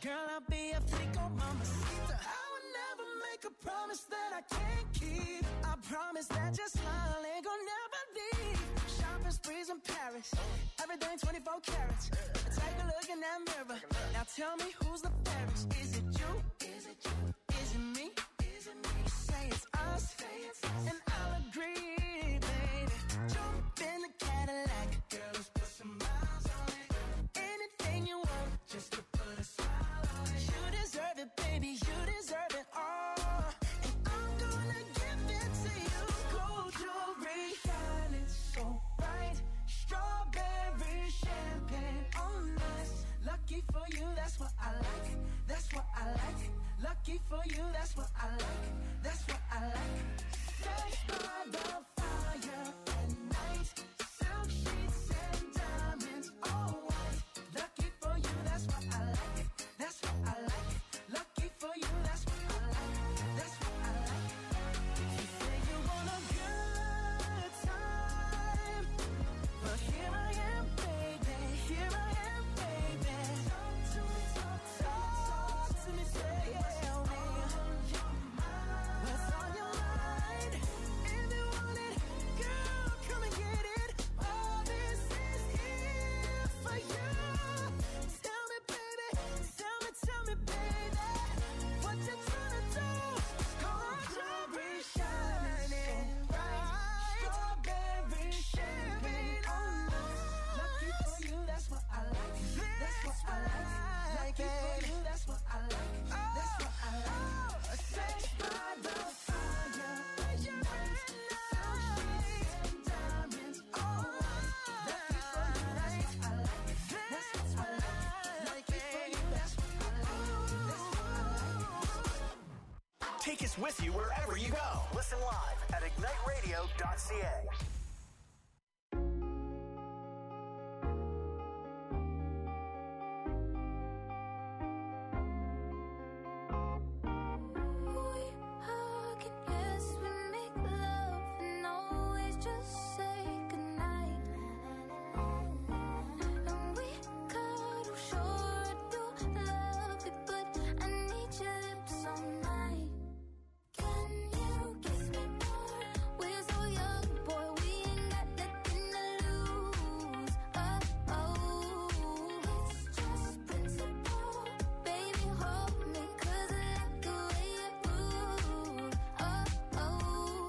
Girl, I'll be a flico, mamacita. I would never make a promise that I can't keep. I promise that your smile ain't gonna never leave. Shopping sprees in Paris, everything 24 carats. Take a look in that mirror. Now tell me who's the fairest? Is it you? Is it you? Is it me? Is it me? You say it's us, and I'll agree, baby. Jump in the Cadillac, girl, let's put some miles on it. Anything you want, just to put a smile on it. You deserve it, baby, you deserve it all. And I'm gonna give it to you. Gold jewelry, shining so bright. Strawberry champagne on us. Lucky for you, that's what I like. That's what I like. Lucky for you, that's what I like. That's what I like. Sex by the fire at night. Silk sheets and diamonds, all white. Lucky for you, that's what I like. That's what I like. Lucky for you, that's what I like. That's what I like. You say you want a good time, but here I am, baby. Here I am, baby. Talk to me, talk to me, tell me what's on your mind. If you want it, girl, come and get it. All this is here for you. Tell me, baby, tell me, baby, what you tryna do? Gold jewelry shining bright. Strawberry champagne on us. Lucky for you, that's what I like. That's what I like. Lucky for you, that's what I like. That's what I like. Sex by the fire at night. Silk sheets and diamonds, all white. Lucky for you, that's what I like. That's what I like. Lucky for you, that's what I like. That's what I like. Take us with you wherever you go. Listen live at igniteradio.ca. We hug and yes, we make love and always just say goodnight. And we cuddle, sure I do love it, but I need your lips all night. Can you kiss me more? We're so young, boy, we ain't got nothing to lose. Oh, it's just principle. Baby, hold me, 'cause I like the way you move. Boy,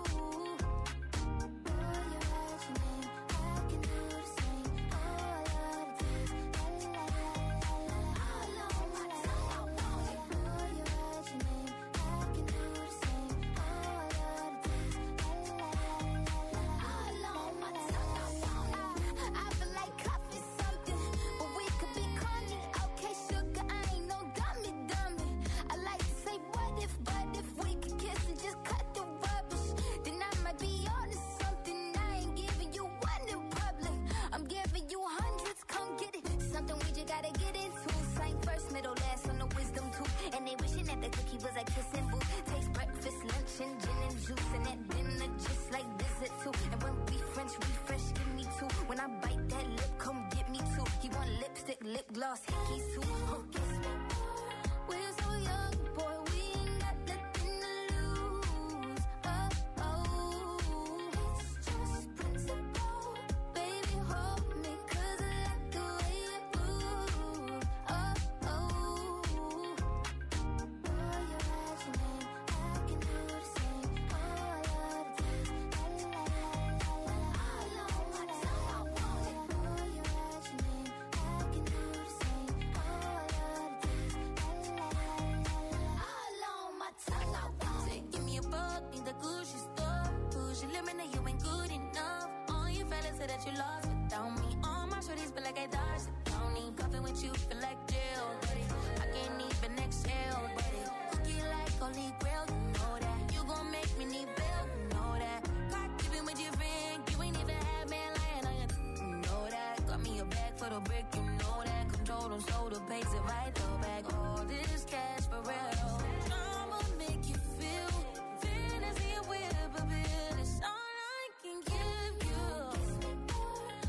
you write your name, I can do the same. Oh, I love the taste, la la la la la la. All on my tongue, I want it. Boy, you write your name, I can do the same. Oh, I love the taste, la la la la la. All on my tongue, I want it. I feel like coffee something, but we could be corny. Okay, sugar, I ain't no dummy. I like to say what if, but if we could kiss and just cut the rubbish, then I might be on to something. I ain't giving you one in public, I'm giving you hundreds, come get it. Something we just gotta get into. Same first, middle, last on the wisdom tooth. And they wishing that the cookie was a kissing booth. Taste breakfast, lunch, and gin and juice. And at dinner, just like dessert too. And when we French refresh, give me two. When I bite that lip, come get me two. He want lipstick, lip gloss, hickeys too. Oh, kiss me more. We're so young, boy, we ain't got nothing to lose. It's just principle. Baby, hold me, 'cause I like the way you move. Boy, you write your name, I can do the same. Oh, I love the taste, la la la la la. All on my tongue, I want it. Boy, you write your name, I can do the same. Oh, I love the taste, la la la la la. All on my tongue, I want it. Give me a buck, need the Gucci stuff. Push your limit, now you ain't good enough. All you fellas say that you lost without me. All my shorties feel like I dodged the county. Cuffing with you feel like jail, buddy. I can't even exhale, buddy. Cookie like holy grail, you know that. You gon' make me need bail, you know that. God keeping with your friend, you ain't even had man lying on you, you know that. Got me a bag for the brick, you know that. Control them, slow the pace, it right though back. All this cash for real. I'ma make you feel fantasy and whip a bill. It's all I can give you. Kiss me more.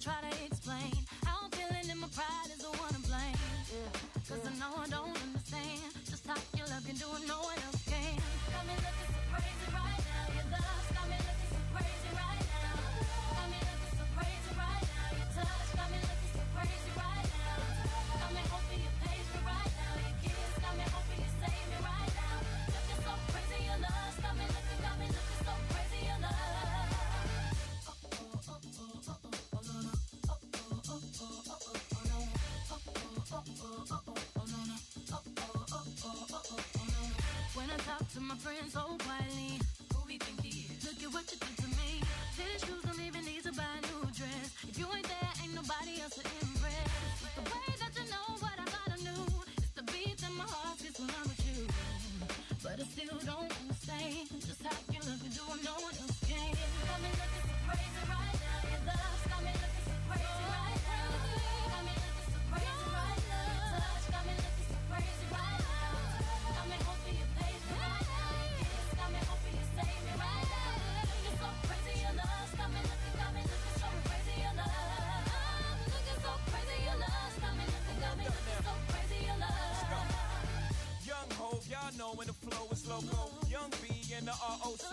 try to explain how I'm feeling and my pride is the one to blame. Cause I know I don't understand just how your love can do it, no one else can. Got me looking so crazy right now. Your love got me looking so crazy right now. Got me looking so crazy right now. Your touch got me looking so crazy right now. Got me hoping you page me right now. Your kiss got me hoping you save me right now. Looking so crazy, your love got me looking so crazy, your love. When I talk to my friends so quietly, who we think he is? Look at what you did to me. These shoes don't even need to buy a new dress. If you ain't there, ain't nobody else to impress. It's the way that you know what I thought I knew. It's the beat that my heart gets when I'm with you. But I still don't understand just how you look and do what no one else can. Got me looking so crazy right now. Your love's got me looking so crazy right now. Got me looking so crazy right now. Your touch got me looking so crazy right now. Got me hoping you page me right now. Your kiss got me hoping you save me right now. Looking so crazy, your love's got me looking so crazy, your love. Looking so crazy, your love's got me looking so crazy, your love. Young Hov, y'all know when the flow is loco. Young B and the ROC.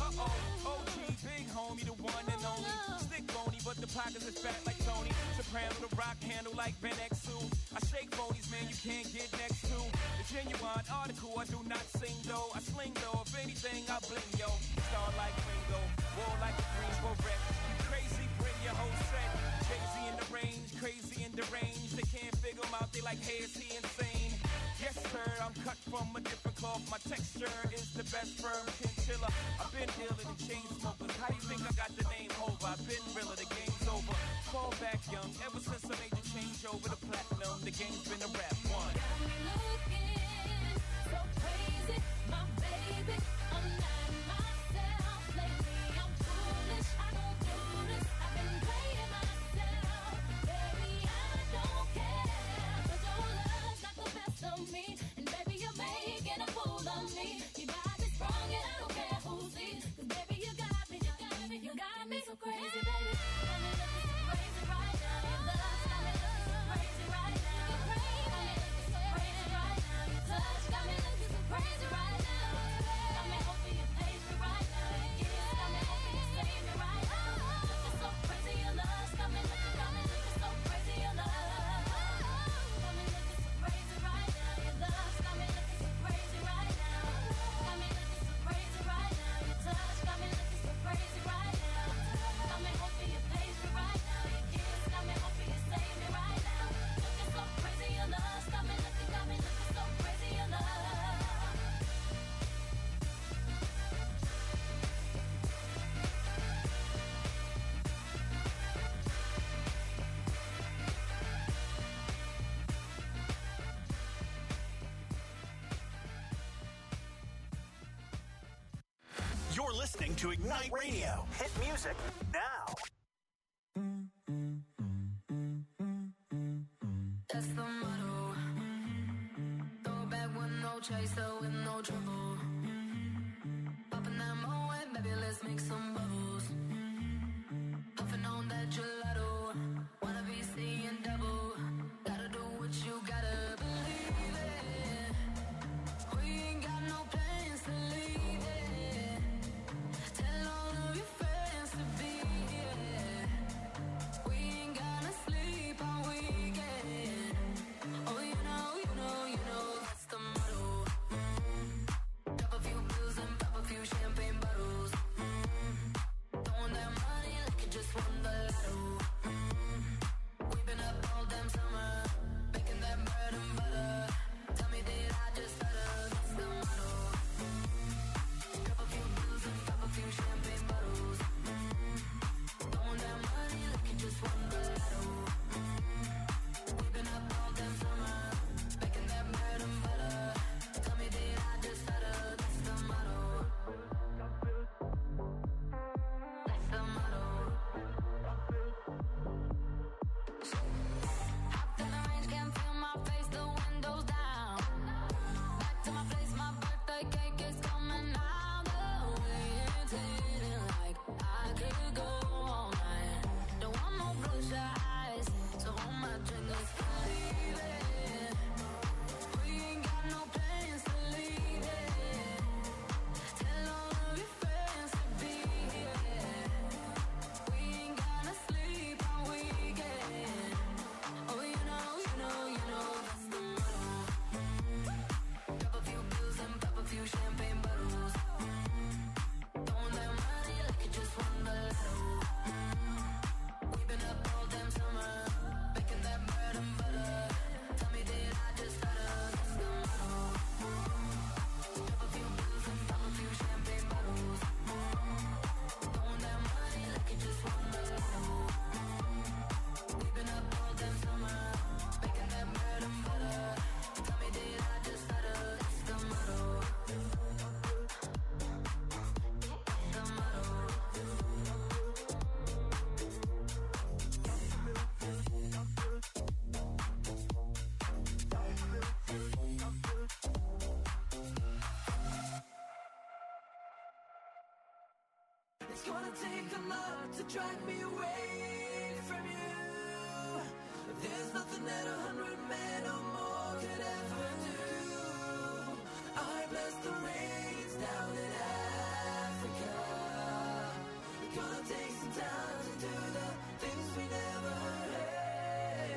OG, big homie, the one and only. Stick bony, but the pockets is fat like Tony. Soprano, the rock handle like Ben X2. I shake bonies, man, you can't get next to. The genuine article, I do not sing though. I sling though, if anything, I bling yo. Star like Ringo, war like a Greensboro wreck. You crazy, bring your whole set. Crazy in the range, crazy in the range. They can't figure him out, they like, hey, is he insane? Yes, sir, I'm cut from a different cloth. My texture is the best firm chinchilla. I've been dealing in chain smokers. How do you think I got the name over? I've been realer, the game's over. Fall back young, ever since I made the change over to platinum. The game's been a rap one. Got me looking so crazy, my baby. I'm not myself lately. I'm foolish, I don't do this. I've been playing myself, baby. I don't care. 'Cause your love's got the best of me, and baby, you're making a fool of me. You got me sprung, and I don't care who sees. 'Cause baby, you got me so crazy, baby. Got me looking so crazy right now. Your love's got me looking so crazy right now. Got me looking so crazy right now. Your touch got me looking so crazy right now. Got me hoping you page me right now. Your kiss got me hoping you save me right now. Looking so crazy, your love's got me looking so crazy, your love. Got me looking so crazy right now. Your love's got me looking so crazy right now. Got me looking so crazy right now. Your touch got me looking so crazy right now. Got me hoping you page me right now. Your kiss got me hoping you save me right now. Looking so crazy, your love's got me looking so crazy, your love. You're listening to Ignite Radio. Hit music now. That's the motto. Throw back with no chaser, with no trouble. Popping that Moet, baby, let's make some bubbles. Puffing on that gelato. Wanna be seeing double. Gotta do what you gotta believe it. We ain't got no plans to leave it. Tell all of your friends to be here. We ain't gonna sleep all weekend. Oh, you know, that's the motto. Drop a few pills and pop a few champagne bottles. Throwing that money like you just won the lotto. We've been up all damn summer, making that bread and butter. Tell me, did I just stutter? That's the motto. Drop a few pills and pop a few champagne bottles. Throwing that money like you just won the lotto. We've been up all damn summer, making that bread and butter. Tell me, did I just stutter? That's the motto. That's the motto. It's gonna take a lot to drag me away from you. There's nothing that 100 men or more could ever do. I bless the rains down in Africa. It's gonna take some time to do the things we never had.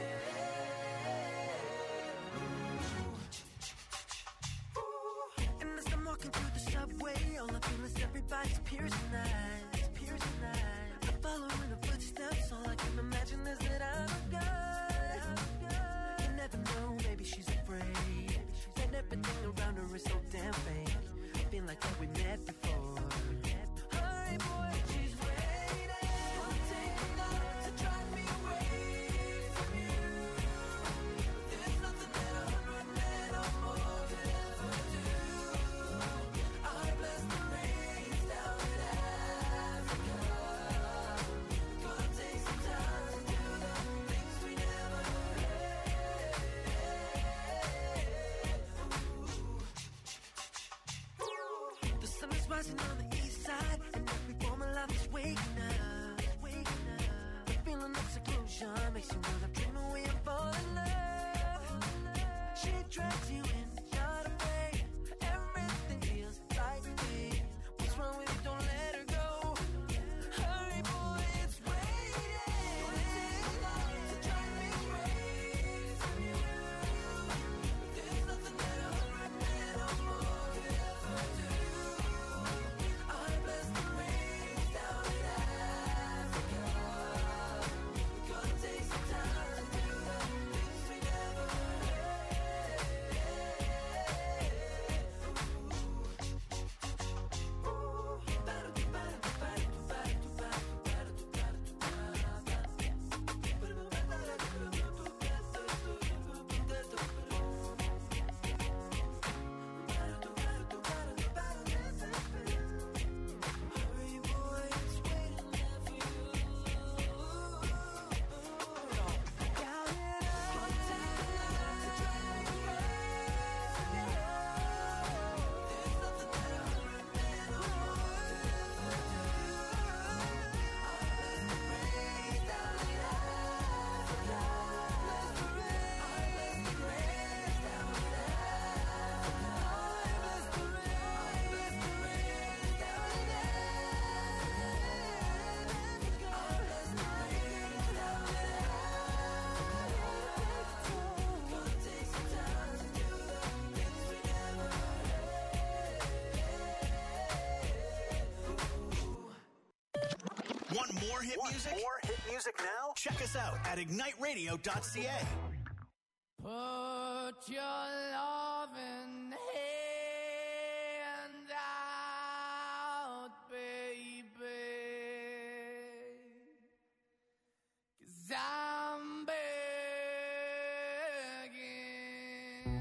And as I'm walking through the subway, all I feel is everybody's piercing eyes, piercing eyes. I'm following the footsteps, all I can imagine is that I'm a guy. You never know, maybe she's afraid, and everything around her is so damn fake. I feel like that we met before. Hi boy, she's waiting. It's gonna take a lot to drive me away from you. There's nothing that 100 men or more could ever do. I bless the rains down in Africa. It's gonna take some time to do the things we never had. The sun is rising on the east side, and every form of life is waking up, waking up. The feeling of seclusion makes you wanna dream away and fall in love. She drags you in, not afraid. Everything feels like me. What's wrong with you? Don't let her go. Hurry, boy, it's waiting. Gonna take a lot to drive me away from you. There's nothing that 100 men or more could ever do. I bless the rains down in Africa. Gonna take some time to do the things we never Hurry, boy, it's waiting there for you. Count it up. Gonna take a lot to drive me away from you. There's nothing that 100 men or more could ever do. I bless the rains down in Africa. Bless the rains. I bless the rains down in Africa. I bless the rains. I bless the rains down in Africa. I bless the rains down in Africa. Gonna take some time to do the things we never had. Want more hit music? More hit music now? Check us out at igniteradio.ca. Put your loving hand out, baby, 'cause I'm begging.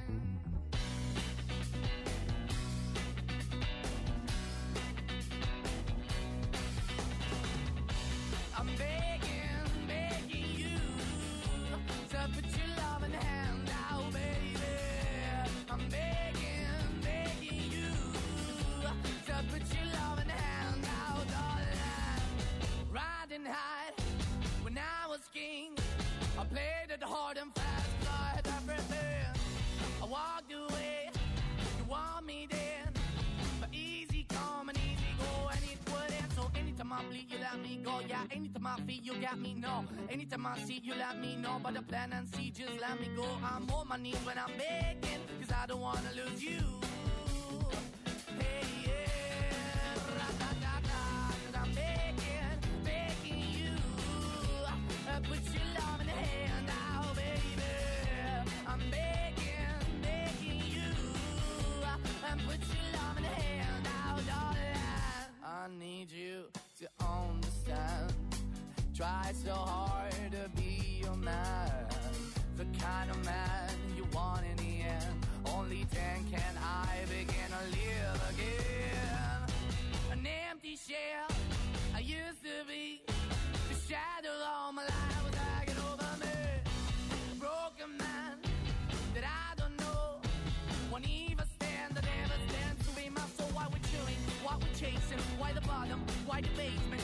I'm begging, begging you to put your loving hand out, baby. I'm begging, begging you to put your loving hand out, darling. Riding high when I was king, I played it hard and fast, I had everything. I walked away, you want me then, but easy come and easy go, and it wouldn't. So anytime I bleed, you let me go. Yeah, anytime I feel, you got me, no. Anytime I see, you let me know. But the plan and see, just let me go. I'm on my knees when I'm begging, 'cause I don't wanna lose you. Hey, yeah, ra-da-da-da, 'cause I'm begging, begging you. Put your love in the hand out, baby. I'm begging, begging you. Put your love in the hand out, darling. I need you to understand. Try so hard to be your man, the kind of man you want in the end. Only then can I begin to live again. An empty shell I used to be, the shadow all my life was hanging over me. A broken man that I don't know, won't even stand, that never stands to be my soul. Why we're chilling, why we're chasing, why the bottom, why the basement.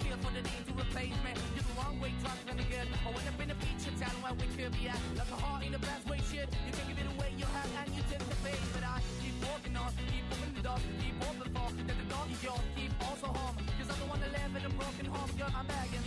here for the need to replace me. You're the wrong way, trying to good. I went up in a feature town where we could be at. Like a heart in the best way, shit. You can give it away, you have, and you take the bait. But I keep walking on, keep moving the door, keep open for. That the door is yours, keep also home. Cause I don't wanna live in a broken home, girl, I'm begging.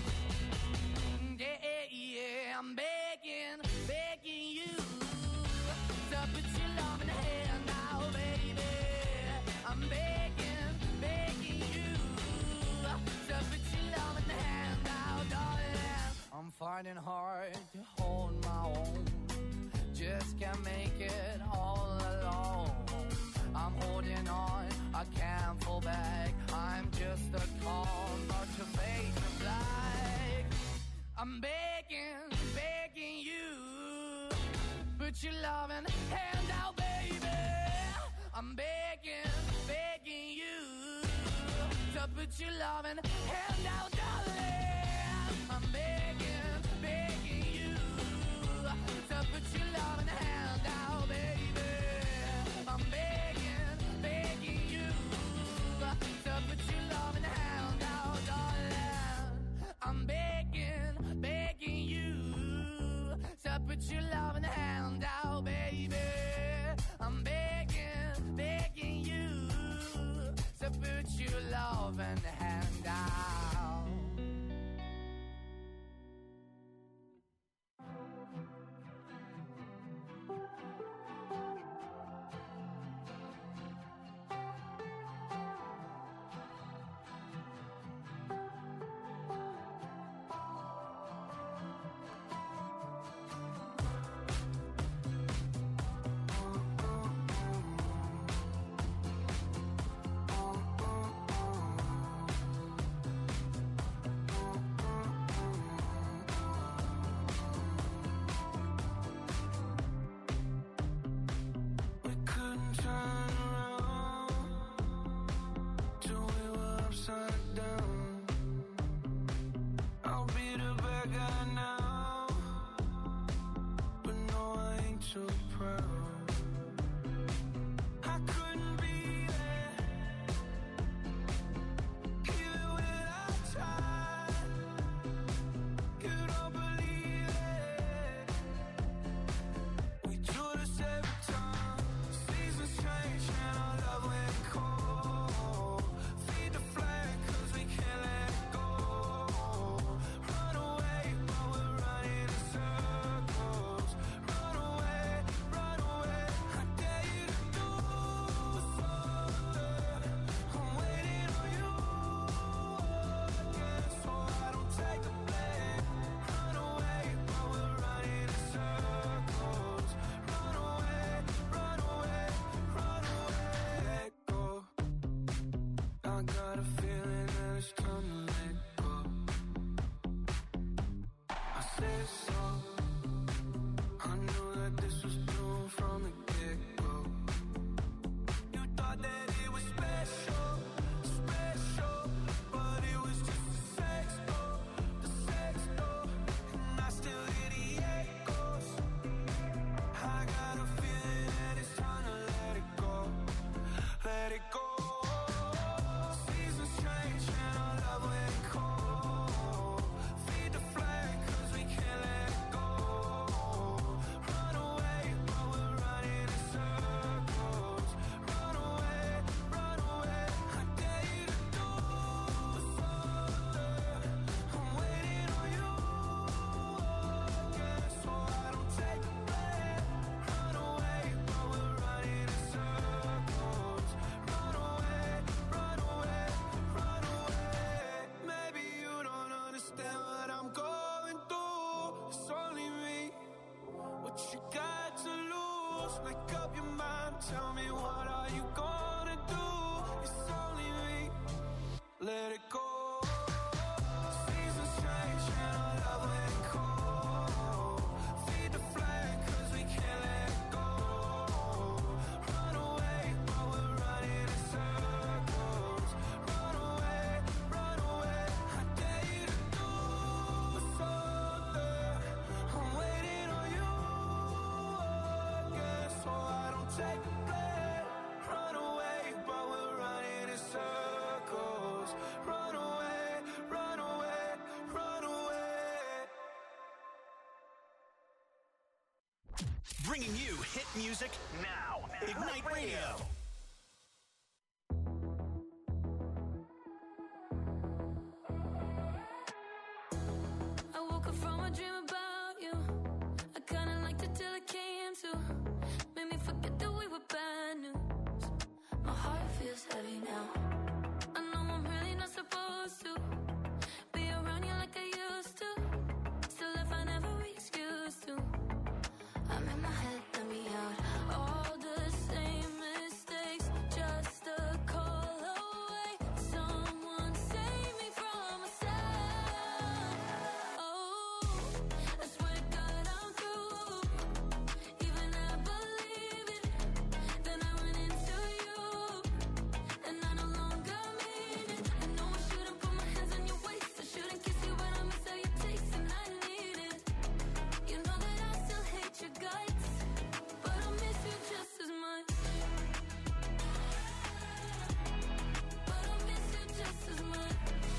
Yeah, I'm begging, begging you to put your love in the hand now, baby. I'm begging, begging you to put your love in the hand now, darling. I'm finding hard to hold my own, just can't make it all alone. I'm holding on, I can't fall back. I'm just a call, not your face of black. I'm begging, begging you, put your loving hand out, baby. I'm begging, begging you, to put your loving hand out, darling. I'm begging, begging you, to put your loving hand out, baby. I'm begging, begging you, to put your loving hand out, darling. I'm begging, begging you, to put your loving hand out, baby. I'm begging, begging you, to put your loving hand out. Run away, Bringing you hit music now. Ignite Radio. I woke up from a dream about you. I kinda liked it till it came to. Made me forget that we were bad news. My heart feels heavy now. I know I'm really not supposed to be around you like I used to. Still if I never excuse to. I'm in my head, let me out. All the same mistakes, just a call away. Someone save me from myself. Oh, I swear to God I'm through. Even I believe it. Then I went into you, and I no longer mean it. I know I shouldn't put my hands on your waist. I shouldn't kiss you, but I miss how you taste, and I need it. You know that I still hate your guts, but I miss you just as much. But I miss you just as much.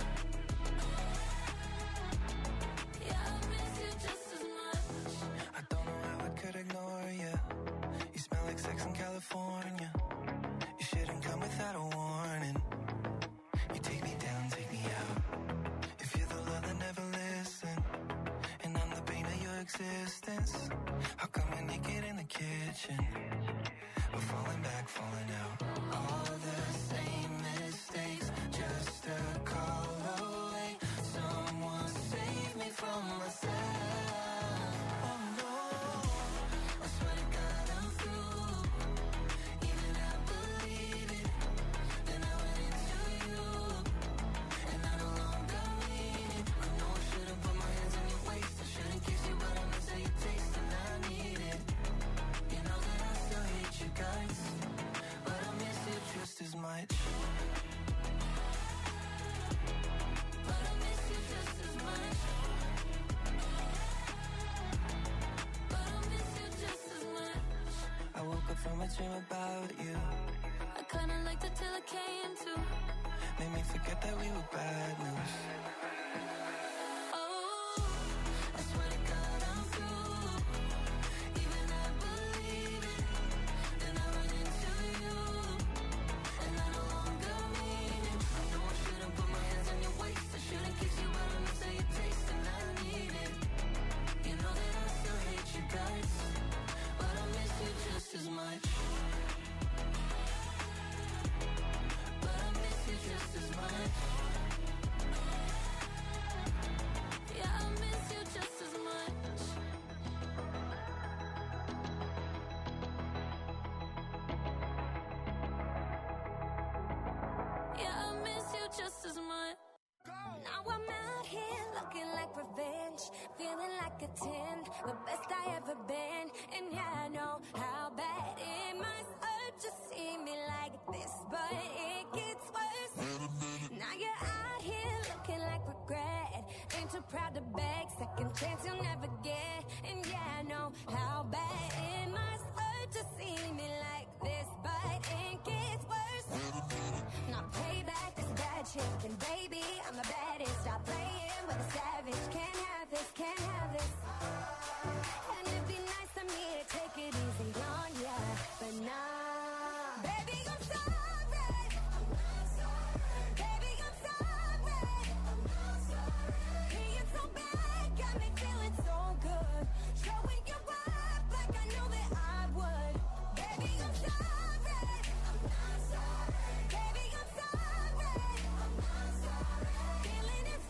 Yeah, I miss you just as much. I don't know how I could ignore you. You smell like sex in California. You shouldn't come without a warning. You take me down, take me out. If you're the love that never listen, and I'm the pain of your existence, how come we're naked in the kitchen? We're falling back, falling out. All the same mistakes, just a call away. Someone save me from myself. Oh no, I swear to God I'm through. Even I believe it. Then I went into you, and I no longer mean it. I know I shouldn't put my hands on your waist. I shouldn't kiss you, but I miss how you taste, and I need it. You know that I still hate you guys, but I miss you just as much. But I miss you just as much. But I miss you just as much. I woke up from a dream about you. I kinda liked it till it came to. Made me forget that we were bad news. Oh, I swear to God I'm through. Even I believe it. Then I run into you, and I no longer mean it. I know I shouldn't put my hands on your waist. I shouldn't kiss you, but I miss how you taste, and I need it. You know that I still hate you guys, but I miss you just as much. But I miss you just as much. Yeah, I miss you just as much. Yeah, I miss you just as much. Now I'm out here looking like revenge, feeling like a 10, the best I ever been. And yeah, I know how bad it must hurt to see me like this, but it gets worse. Now you're out here looking like regret, ain't too proud to beg, second chance you'll never get. And yeah, I know how bad it must hurt to see me like this, but it gets worse. Now payback is bad shit, and baby, I'm the baddest. Stop playing with a savage, can't have this, can't have this. And it'd be nice of me to take it easy on ya, but nah. Baby, I'm sorry. Baby, I'm sorry. Being so bad got me feeling so good. Showing you up like I knew that I would. Baby, I'm sorry. Baby, I'm sorry. Feeling it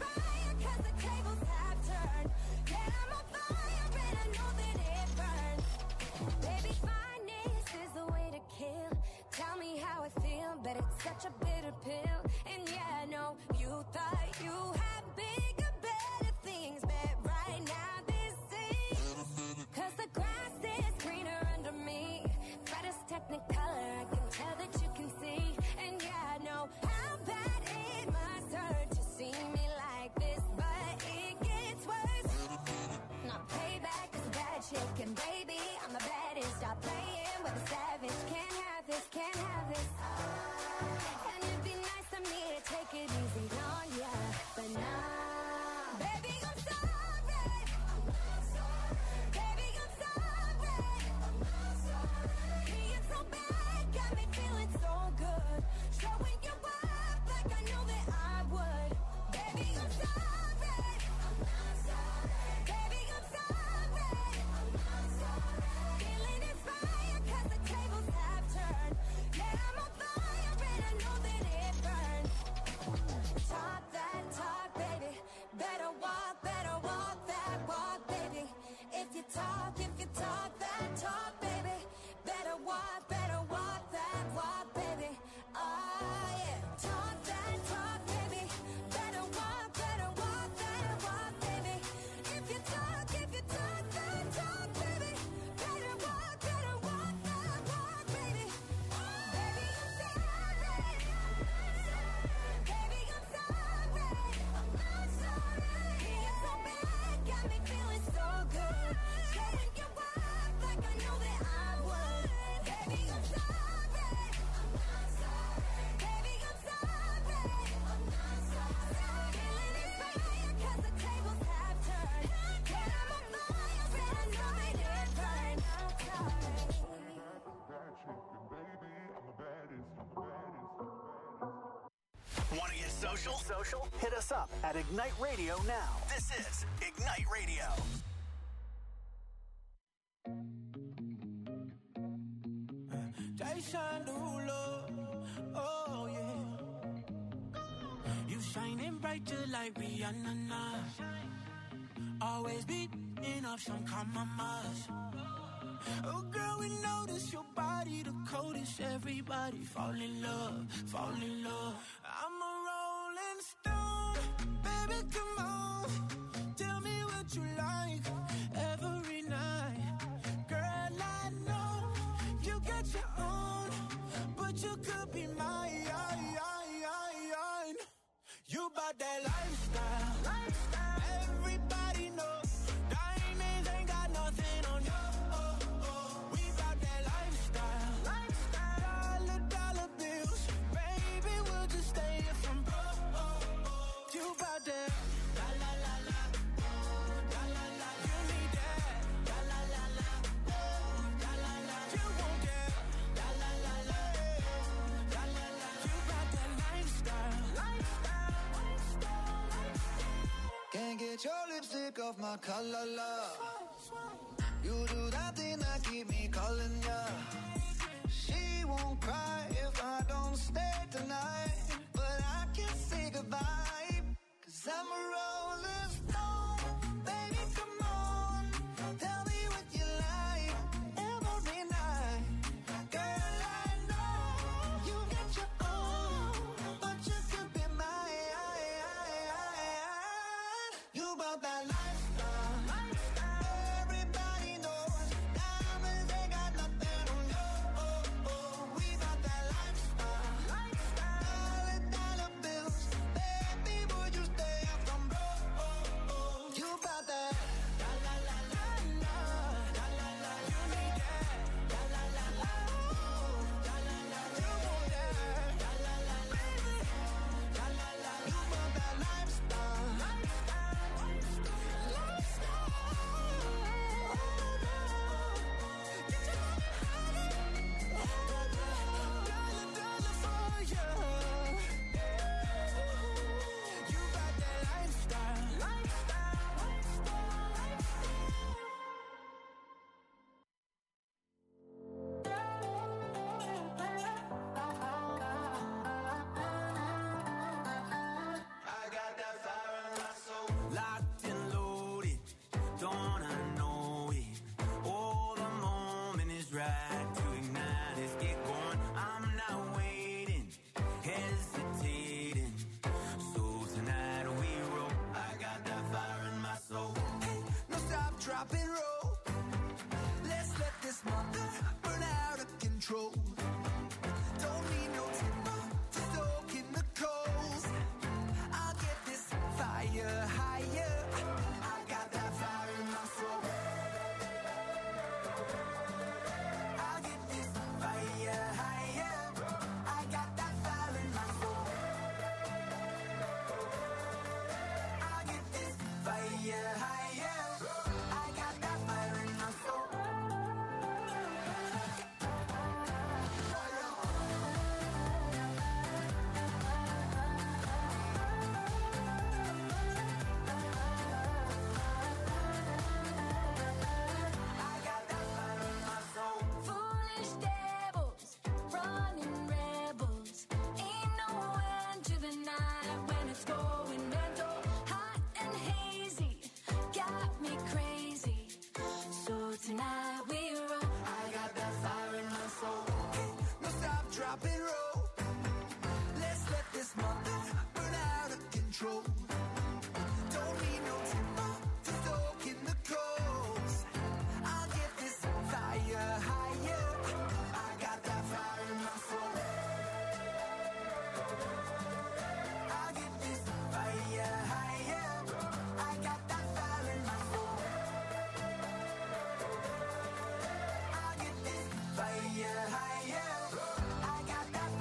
social? Hit us up at Ignite Radio now. This is Ignite Radio. Jason Derulo, oh yeah. You shining bright just like Rihanna now. Always beating up some compromise. Oh girl, we notice your body the coldest. Everybody fall in love, fall in love. I'm a rolling stone, baby, come on. Tell me what you like every night. Girl, I know you got your own, but you could be mine. You bout that lifestyle. Everybody knows diamonds ain't got nothing on you. We bout that lifestyle. Dollar bills, baby, we'll just stay here from broke. You bout that la la la la, la la la. You need that la la la la, la la la. You want that la la la la, la la la. You bout that lifestyle. Can't get your lipstick off my collar, love. You do that thing that keep me calling ya. She won't cry if I don't stay tonight, but I can't say goodbye, 'cause I'm a rolling stone. Baby, come on, tell me what you like every night. Girl, I know you got your own, but you could be mine. You about that lifestyle. Everybody knows diamonds ain't got nothing on you. We about that lifestyle. Dollar bills, baby, would you stay up from broke? You about that la la la la la, la la la. You need that la la la la, la la la. You want that la la la la, la la la. You about that lifestyle. Locked and loaded, don't I know it? Oh, the moment is right to ignite. Let's get going. I'm not waiting, hesitating. So tonight we roll. I got that fire in my soul. Hey, no stop, drop and roll. Let's let this mother burn out of control. Don't need no timber to soak in the coals. I'll get this fire higher. I got that fire in my soul. I'll get this fire higher. I got that fire in my soul. I'll get this fire higher. I got that fire in my soul. I got that fire in my soul. Foolish devils, running rebels. Ain't no end to the night when it's going mental. Hot and hazy, got me crazy. So tonight we roll. I got that fire in my soul. No stop, drop and roll. Let's let this mother burn out of control. Don't need no timber to soak in the coals. I'll get this fire higher. I got that fire in my soul. I'll get this fire higher. I got that fire in my soul. I'll get this fire higher. I got that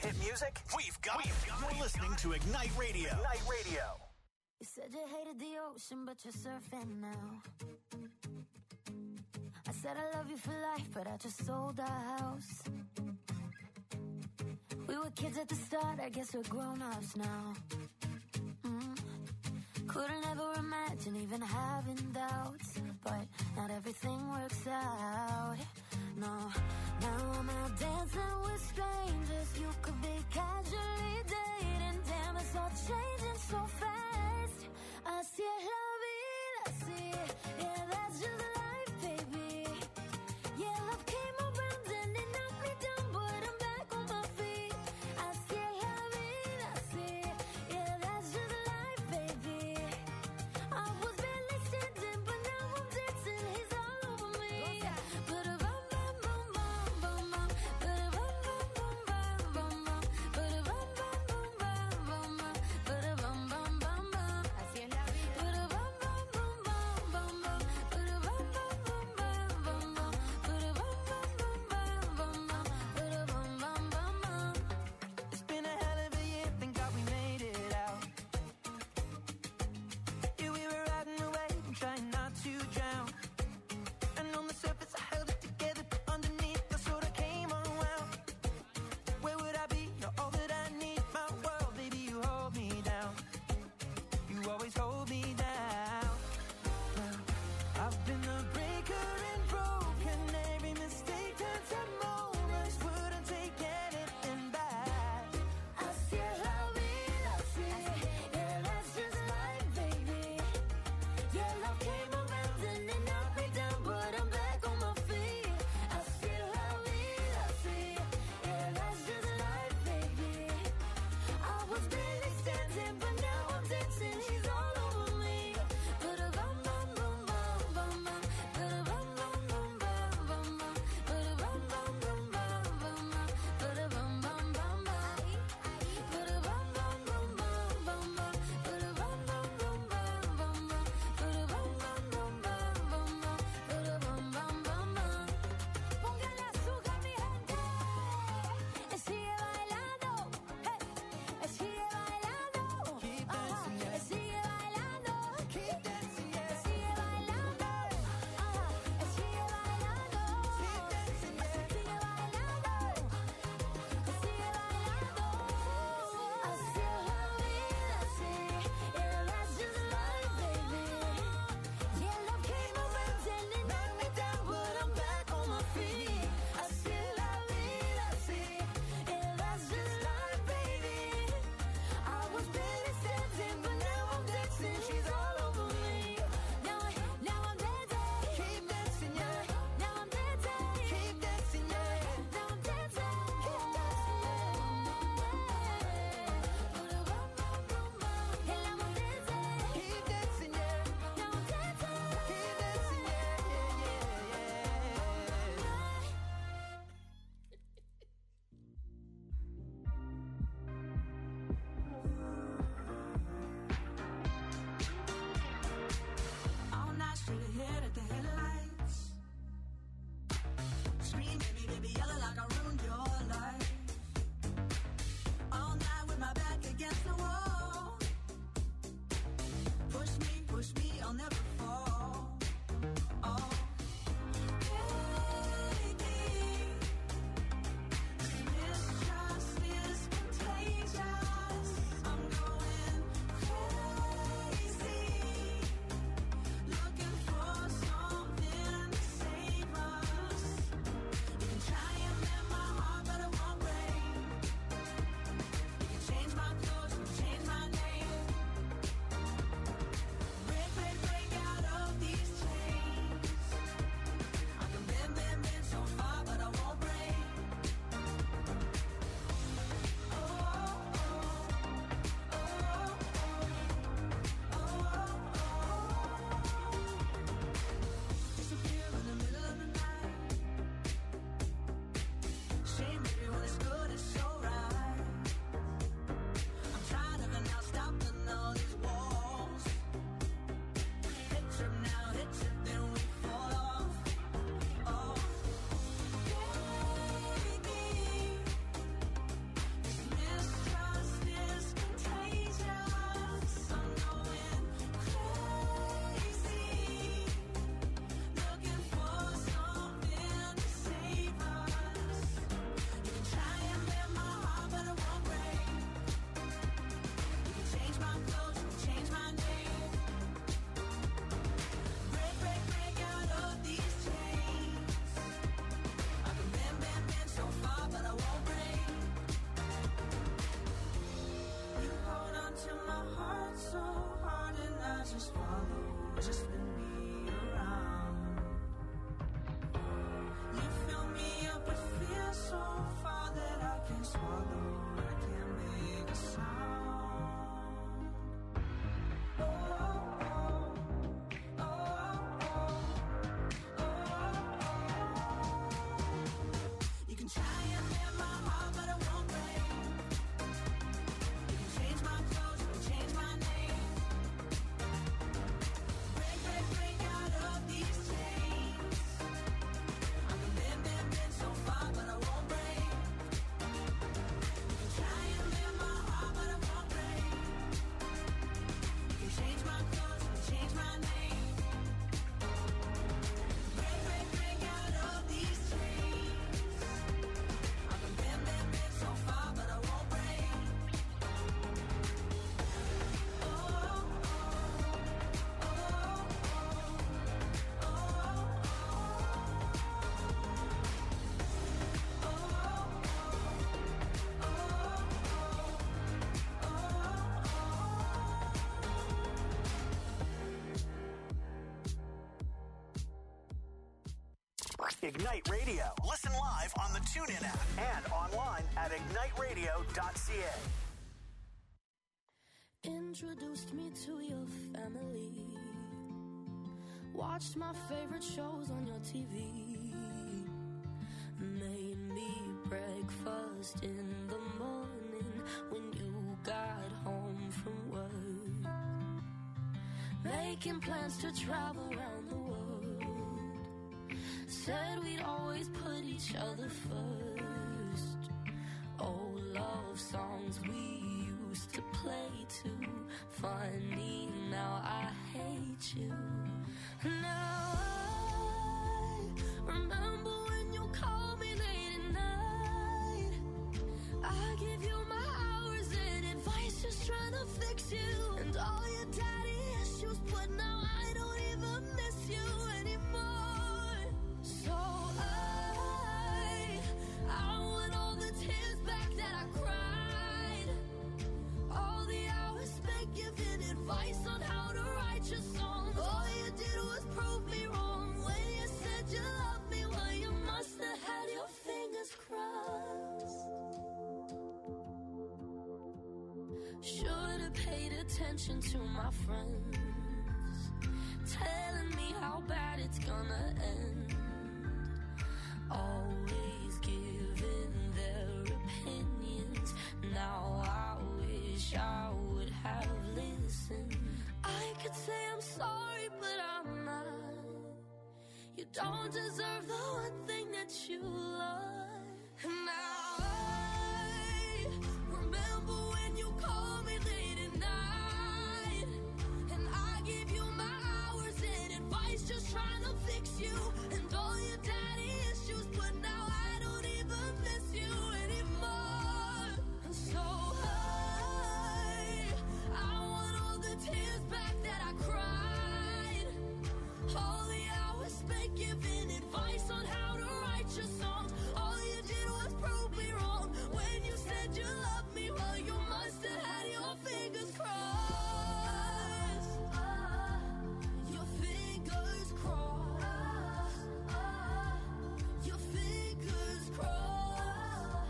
hit music? We've got it. You're listening to Ignite Radio. Ignite Radio. You said you hated the ocean, but you're surfing now. I said I love you for life, but I just sold our house. We were kids at the start, I guess we're grown-ups now. Couldn't ever imagine even having doubts, but not everything works out. No, now I'm out dancing with strangers. You could be casually dating. Damn, it's all changing so fast. Así es la vida, sí. Yeah, that's just life, baby. Yeah, love came around and it knocked me down, but I'm back on my feet. Así es la vida, sí. Yeah, that's just life, baby. I was barely standing, but now I'm dancing. He's all over me. Ba-da-bum, bum, bum, bum, bum, bum. Ba-da-bum, bum, bum, bum, bum, bum. Ba-da-bum, bum, bum, bum, bum, bum. Ba-da-bum, bum, bum, bum. Así es la vida. Ba-da-bum, bum, bum, bum, bum, Ignite Radio. Listen live on the TuneIn app and online at igniteradio.ca. Introduced me to your family. Watched my favorite shows on your TV. Made me breakfast in the morning when you got home from work. Making plans to travel around the world. Said we'd always put each other first. Old love songs we used to play too. Funny, now I hate you. Now I remember when you called me late at night. I give you my hours and advice, just trying to fix you. And all your daddy issues, but now I don't even miss you anymore. So I want all the tears back that I cried. All the hours spent giving advice on how to write your songs. All you did was prove me wrong when you said you loved me. Well, you must have had your fingers crossed. Should have paid attention to my friends, telling me how bad it's gonna end. Always giving their opinions. Now I wish I would have listened. I could say I'm sorry, but I'm not. You don't deserve the one thing that you love. And now I remember when you called me late at night. And I gave you my hours and advice, just trying to fix you. And all your daddy issues, but now I don't even miss you anymore. And so I want all the tears back that I cried. All the hours spent giving advice on how to write your songs. All you did was prove me wrong when you said you loved me. Well, you must have had your fingers crossed. Your fingers crossed. Your fingers crossed.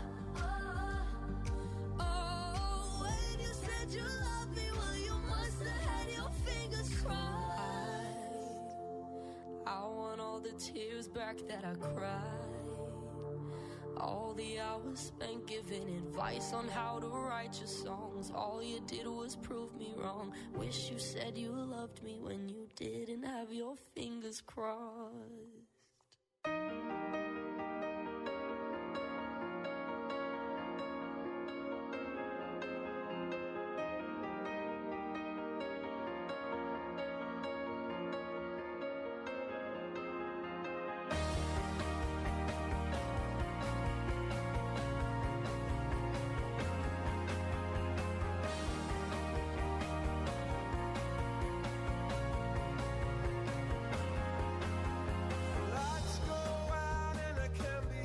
Oh, when you said you loved me, well, you must have had your fingers crossed. I want all the tears back that I cried. All the hours spent giving advice on how to write your songs. All you did was prove me wrong. Wish you said you loved me when you didn't have your fingers crossed. Lights go out and I can't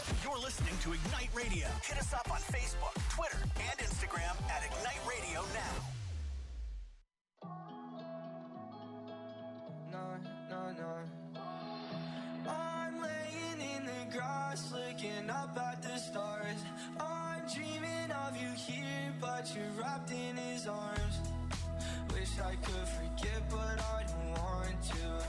You're listening to Ignite Radio. Hit us up on Facebook, Twitter, and Instagram at Ignite Radio Now. I'm laying in the grass, looking up at the stars. I'm dreaming of you here, but you're wrapped in his arms. Wish I could forget, but I don't want to.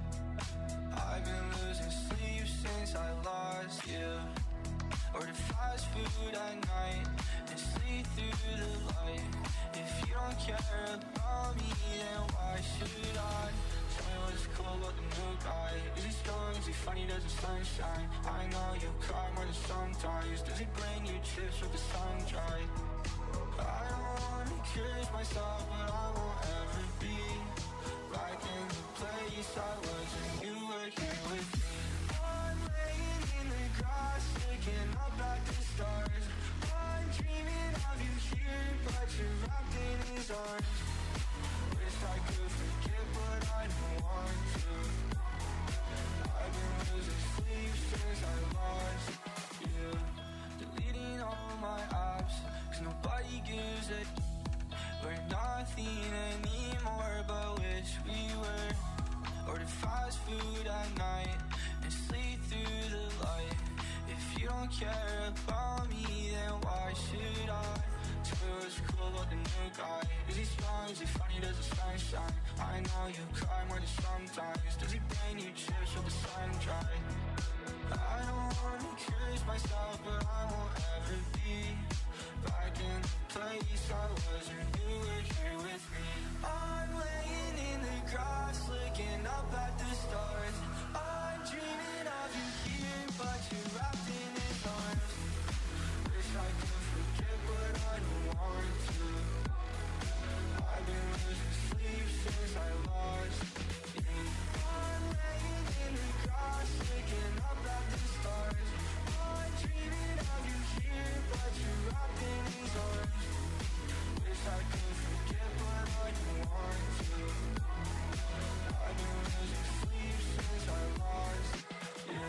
I've been losing sleep since I lost you. Order fast food at night and sleep through the light. If you don't care about me, then why should I? Tell me what's cool about the new guy. Is he strong? Is he funny? Does the sunshine? I know you cry more than sometimes. Does he bring you chips with the sun dry? I don't wanna curse myself, but I won't ever be back in the place I was when you were here with me. I'm laying in the grass, looking up at the stars. I'm dreaming of you here, but you're wrapped in his arms. Wish I could forget, but I don't want to. I've been losing sleep since I lost you. Deleting all my apps, 'cause nobody gives a we're nothing anymore, but wish we were. Order fast food at night and sleep through the light. If you don't care about me, then why should I? Tell me what's cool about the new guy. Is he strong? Is he funny? Does the sun shine? I know you cry more than sometimes. Does he bring you chips with the sun dry? I don't wanna curse myself, but I won't ever be back in the place I was when you were here with me. I'm laying in the grass, looking up at the stars. I'm dreaming of you here, but you're wrapped in his arms. Wish I could forget, but I don't want to. I've been losing sleep since I lost you. I'm laying in the grass, looking up at the stars. I'm dreaming of you here, but you're wrapped in his arms. Wish I could forget, but I don't want to. I've been losing sleep since I lost you.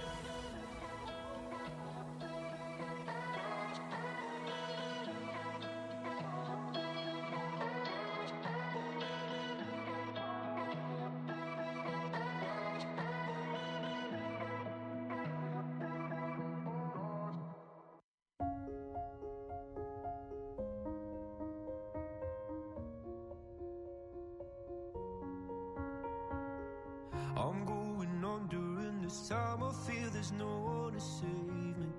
I'm going on during this time. I feel there's no one to save me.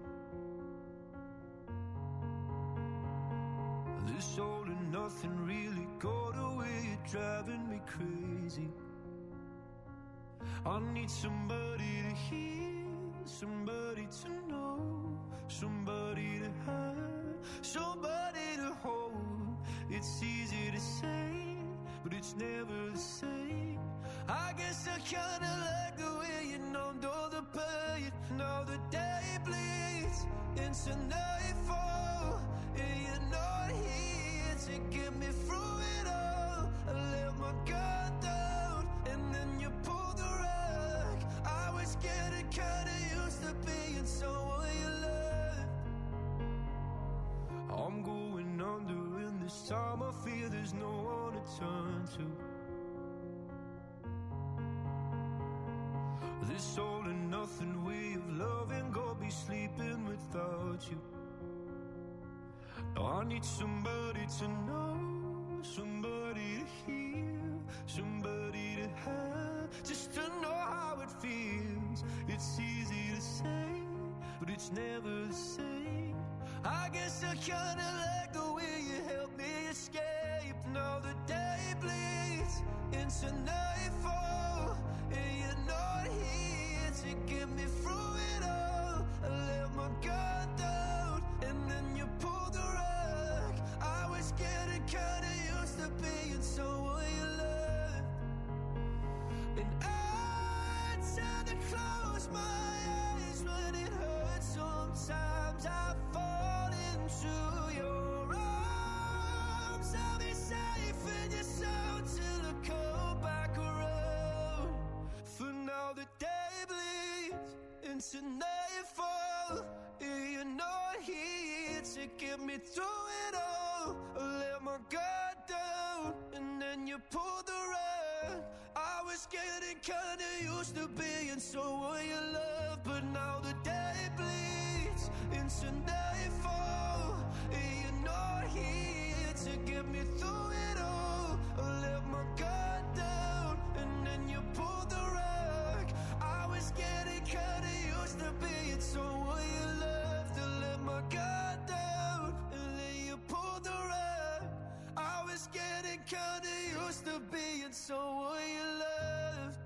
This all and nothing really got away. You're driving me crazy. I need somebody to hear, somebody to know, somebody to have, somebody to hold. It's easy to say, but it's never the same. I guess I kinda like the way you numbed all the pain. Now the day bleeds into nightfall, and you're not here to get me through it all. I let my guard down, and then you pulled the rug. I was getting kinda used to being someone you loved. I'm going under, and this time I feel there's no one to turn to. This all and nothing way of loving, go be sleeping without you. Now I need somebody to know, somebody to hear, somebody to have, just to know how it feels. It's easy to say, but it's never the same. I guess I kinda like the way you help me escape. Now the day bleeds into nightfall, and you're not here to get me through it all. I let my guard down, and then you pulled the rug. I was getting kinda used to being someone you loved. And I tend to close my eyes when it hurts. Sometimes I fall into your arms. I'll be safe in your soul till I come back around. For now the day bleeds into nightfall, get me through it all. I let my guard down, and then you pulled the rug. I was getting kinda used to being someone you love, but now the day bleeds into nightfall, and you're not here to get me through it all. I let my guard down, and then you pulled the rug. I was getting kinda used to being someone you loved. To let my guard down, and then you pulled the rug. I was getting kinda used to being someone you loved.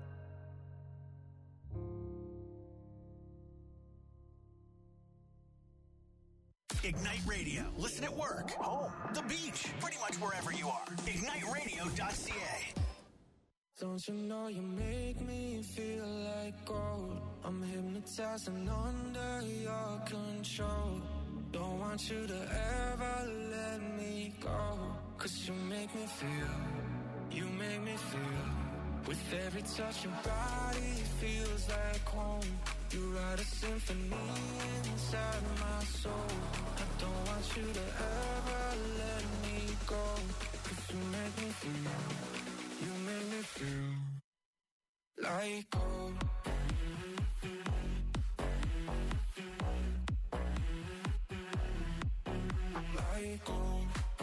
Ignite Radio. Listen at work, home, the beach, pretty much wherever you are. IgniteRadio.ca. Don't you know you make me feel like gold? I'm hypnotized and under your control. Don't want you to ever let me go. 'Cause you make me feel, you make me feel. With every touch your body feels like home. You write a symphony inside my soul. I don't want you to ever let me go. 'Cause you make me feel, you make me feel like gold. Like gold.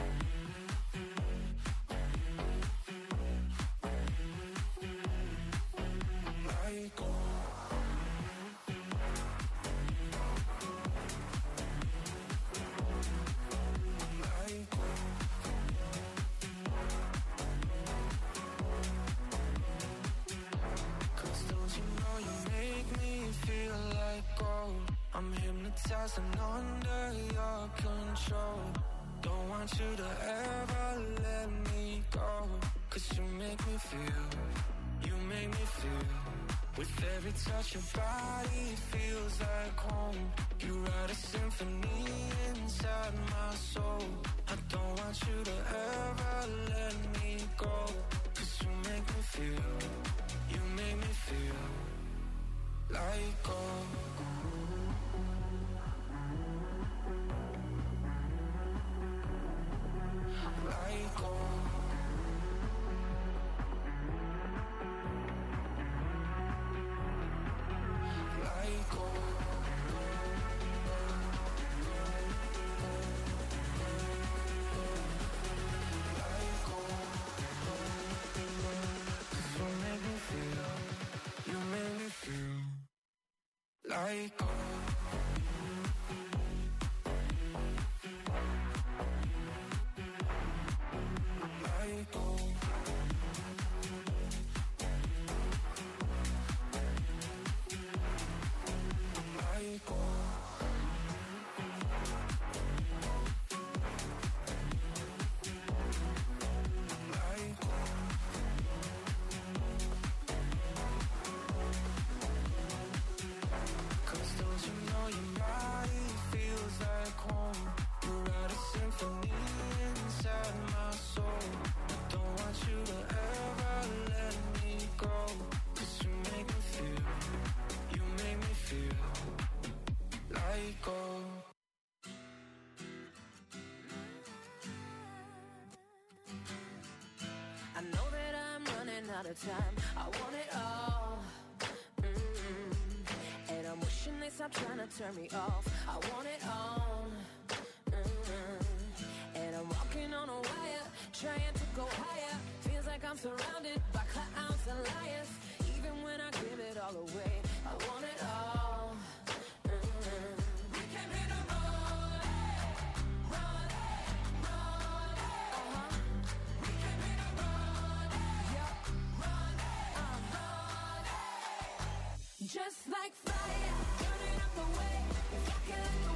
Like gold. Like gold. I'm hypnotized and under your control. Don't want you to ever let me go. 'Cause you make me feel, you make me feel. With every touch your body feels like home. You write a symphony inside my soul. I don't want you to ever let me go. 'Cause you make me feel, you make me feel like gold. Like gold. Like gold. Like gold. 'Cause you make me feel, you make me feel like gold. Like gold. Like gold. Like gold. 'Cause don't you know your body feels like home. You write a symphony inside my soul. I don't want you to ever let me go. 'Cause you make me feel, you make me feel like gold. I know that I'm running out of time. I want it all. And I'm wishing they stop trying to turn me off. I want it all. And I'm walking on a wire, trying to go higher. Feels like I'm surrounded by clowns and liars. Even when I give it all away, I want it all. We came here to run, run, run. We came here to run, yeah, run, run. Just like fire, burning up the way. If I can let the